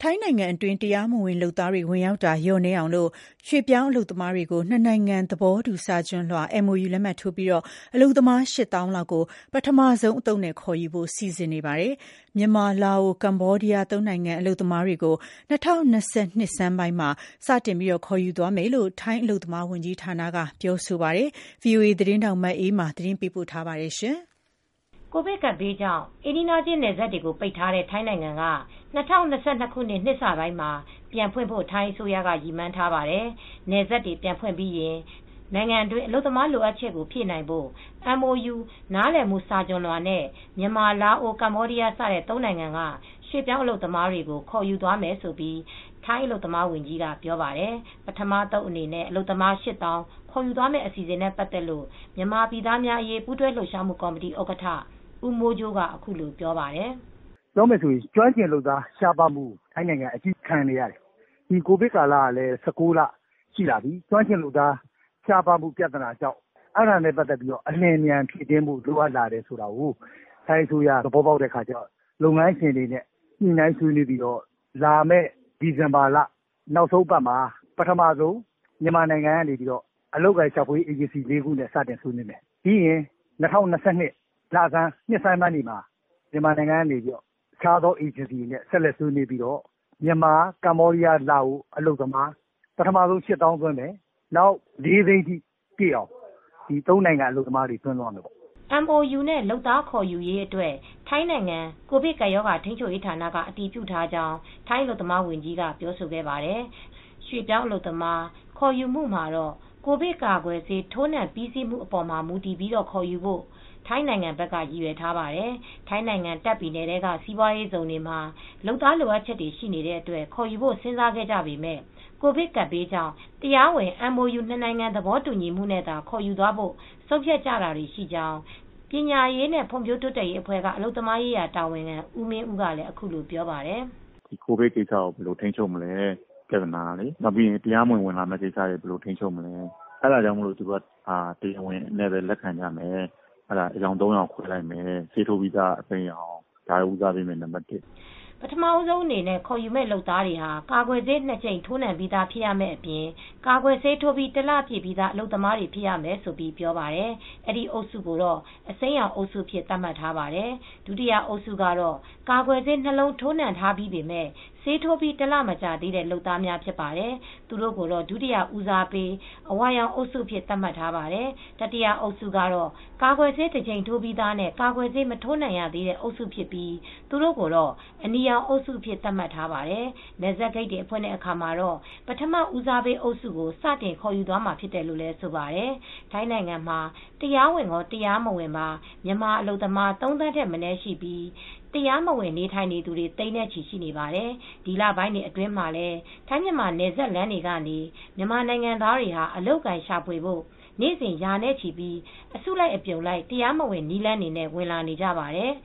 ထိုင်းနိုင်ငံအတွင်းတရားမဝင်လုပ်သားတွေဝင်ရောက်တာလျော့နည်းအောင်ရွှေ့ပြောင်းအလုပ်သမားတွေကိုနှစ်နိုင်ငံသဘောတူစာချွန်လွှာ MOU လက်မှတ်ထိုးပြီးအလုပ်သမား 8,000 လောက်ကိုပထမဆုံးအသုတ်နဲ့ခေါ်ယူဖို့စီစဉ်နေပါတယ်။ မြန်မာ၊ လာအို၊ ကမ္ဘောဒီးယား ၃ နိုင်ငံအလုပ်သမားတွေကို2022 ဆန်းပိုင်းမှာစတင်ခေါ်ယူသွားမယ်လို့ ထိုင်းအလုပ်သမားဝန်ကြီးဌာနကပြောဆိုပါတယ်။ VOA သတင်းထောက်မအေးမာသတင်းပေးပို့ထားပါတယ်။ကိုဗစ်ကပ်ဘေးကြောင့်အိမ်နီးချင်းနယ်စပ်တွေကိုပိတ်ထားတဲ့ထိုင်းနိုင်ငံက2022 ခုနှစ်နှစ်စပိုင်းမှာပြန်ဖွင့်ဖို့ထိုင်းအစိုးရကရည်မှန်းထားပါတယ်။ နယ်စပ်တွေပြန်ဖွင့်ပြီးရင်နိုင်ငံတွင်းအလုပ်သမားလိုအပ်ချက်ကိုဖြည့်နိုင်ဖို့ MOU နားလည်မှုစာချွန်လွှာနဲ့မြန်မာ၊ လာအို၊ ကမ္ဘောဒီးယား စတဲ့ ၃ နိုင်ငံကရွှေ့ပြောင်းအလုပ်သမားတွေကိုခေါ်ယူသွားမယ်လို့ထိုင်းအလုပ်သမားဝန်ကြီးကပြောပါတယ်။ ပထမအသုတ်အနေနဲ့အလုပ်သမား 8,000 ခေါ်ယူသွားမယ့်အစီအစဉ်နဲ့ပတ်သက်လို့မြန်မာပြည်သားများအရေးပူးတွဲလှုပ်ရှားမှုကော်မတီဥက္ကဋ္ဌ ဦးမိုးကြိုးကအခုလိုပြောပါတယ်။ "ပြောမယ်ဆိုရင်ကျွမ်းကျင်လုပ်သားရှားပါးမှုထိုင်းနိုင်ငံအကြီးခံနေရတယ်။ ဒီကိုဗစ်ကာလကလည်း19 လရှိလာပြီ။ကျွမ်းကျင်လုပ်သားရှားပါးမှုပြဿနာကြောင့်အဲဒါနဲ့ပတ်သက်ပြီးအလျင်အမြန်ဖြည့်တင်းဖို့လိုအပ်လာတယ်ဆိုတာကိုထိုင်းအစိုးရသဘောပေါက်တဲ့အခါကျတော့လုပ်ငန်းရှင်တွေနဲ့ညှိနှိုင်းဆွေးနွေးပြီးလာမယ့်ဒီဇင်ဘာလနောက်ဆုံးအပတ်မှာပထမဆုံးမြန်မာနိုင်ငံကနေအလုပ်အကိုင်ရှာဖွေရေးအေဂျင်စီ ၄ ခုနဲ့စတင်ဆွေးနွေးမယ်။ပြီးရင်2022လဆန်းနှစ်ဆန်းပိုင်းတွေမှာမြန်မာနိုင်ငံကနေတခြားသောအေဂျင်စီတွေနဲ့ဆက်လက်ဆွေးနွေးပြီးမြန်မာ၊ ကမ္ဘောဒီးယား၊ လာအိုအလုပ်သမားပထမဆုံး 8,000 သွင်းမယ်။နောက် 4 သိန်းထိပြည့်အောင်ဒီ ၃ နိုင်ငံအလုပ်သမားတွေသွင်းသွားမယ်ပေါ့။" MOU နဲ့ လုပ်သားခေါ်ယူရေးအတွက် ထိုင်းနိုင်ငံကိုဗစ်ကပ်ရောဂါထိန်းချုပ်ရေးဌာနကအတည်ပြုထားကြောင်းထိုင်းအလုပ်သမားဝန်ကြီးကပြောဆိုခဲ့ပါတယ်။ ရွှေ့ပြောင်းအလုပ်သမားခေါ်ယူမှုမှာတော့ကိုဗစ်ကာကွယ်ဆေးထိုးနှံပြီးစီးမှုအပေါ်မှာမူတည်ပြီးခေါ်ယူဖို့ထိုင်းနိုင်ငံဘက်ကရည်ရွယ်ထားပါတယ်။ ထိုင်းနိုင်ငံတာ့ခ်ပြည်နယ်ထဲကစီးပွားရေးဇုန်တွေမှာလုပ်သားလိုအပ်ချက်တွေရှိနေတဲ့အတွက်ခေါ်ယူဖို့စဉ်းစားခဲ့ကြပေမဲ့ကိုဗစ်ကပ်ဘေးကြောင့်တရားဝင် MOU နှစ်နိုင်ငံသဘောတူညီမှုနဲ့သာခေါ်ယူသွားဖို့ဆုံးဖြတ်ကြတာတွေရှိကြောင်းပညာရေးနဲ့ဖွံ့ဖြိုးတိုးတက်ရေးအဖွဲ့ကအလုပ်သမားရေးရာတာဝန်ခံဦးမင်းဦးကလည်းအခုလိုပြောပါတယ်။ "ဒီကိုဗစ်ကိစ္စကိုဘယ်လိုထိန်းချုပ်မလဲပြဿနာကလေနောက်ပြီးတရားမဝင်ဝင်လာမယ့်ကိစ္စတွေဘယ်လိုထိန်းချုပ်မလဲအဲဒါကြောင့်သူကတရားဝင်နဲ့ပဲလက်ခံကြမယ်အယောင် 3 ယောက်ခွဲလိုက်မယ်ဆေးထိုးပြီးသားအစိမ်းရောင်ဒါဦးစားပေးမယ်နံပါတ် 1 ပထမဆုံးအနေနဲ့ခေါ်ယူမယ့်လုပ်သားတွေဟာကာကွယ်ဆေး 2 ကြိမ်ထိုးနှံပြီးသားဖြစ်ရမယ့်အပြင်ကာကွယ်ဆေးထိုးပြီး 1 လပြည့်ပြီးသားအလုပ်သမားတွေဖြစ်ရမယ်လို့ပြောပါတယ်။အဲဒီအုပ်စုကိုတော့အစိမ်းရောင်အုပ်စုအဖြစ်သတ်မှတ်ထားပါတယ်။ဒုတိယအုပ်စုကတော့ကာကွယ်ဆေး 2 လုံးထိုးနှံထားပြီးပေမဲ့ဆေးထိုးပြီး 1 လမကြာသေးတဲ့လုပ်သားများဖြစ်ပါတယ်။သူတို့ကိုတော့ဒုတိယဦးစားပေးအဝါရောင်အုပ်စုအဖြစ်သတ်မှတ်ထားပါတယ်။တတိယအုပ်စုကတော့ကာကွယ်ဆေး 1 ကြိမ်ထိုးပြီးသားနဲ့ကာကွယ်ဆေးမထိုးနှံရသေးတဲ့အုပ်စုဖြစ်ပြီးသူတို့ကိုတော့အနီရောင်အုပ်စုအဖြစ်သတ်မှတ်ထားပါတယ်။နယ်စပ်ဂိတ်တွေဖွင့်တဲ့အခါမှာတော့ပထမဦးစားပေးအုပ်စုကိုစတင်ခေါ်ယူသွားမှာဖြစ်တယ်လို့လည်းဆိုပါတယ်။ထိုင်းနိုင်ငံမှာတရားဝင်ရောတရားမဝင်ပါမြန်မာအလုပ်သမား 3 သန်းထက်မနည်းရှိပြီးတရားမဝင်နေထိုင်နေသူတွေသိန်းနဲ့ချီရှိနေပါတယ်။ဒီလပိုင်းတွေအတွင်းမှာလည်းထိုင်းမြန်မာနယ်စပ်လမ်းတွေကနေမြန်မာနိုင်ငံသားတွေဟာအလုပ်အကိုင်ရှာဖွေဖို့နေ့စဉ်ရာနဲ့ချီပြီးအစုလိုက်အပြုံလိုက်တရားမဝင်နည်းလမ်းတွေနဲ့ဝင်လာနေကြပါတယ်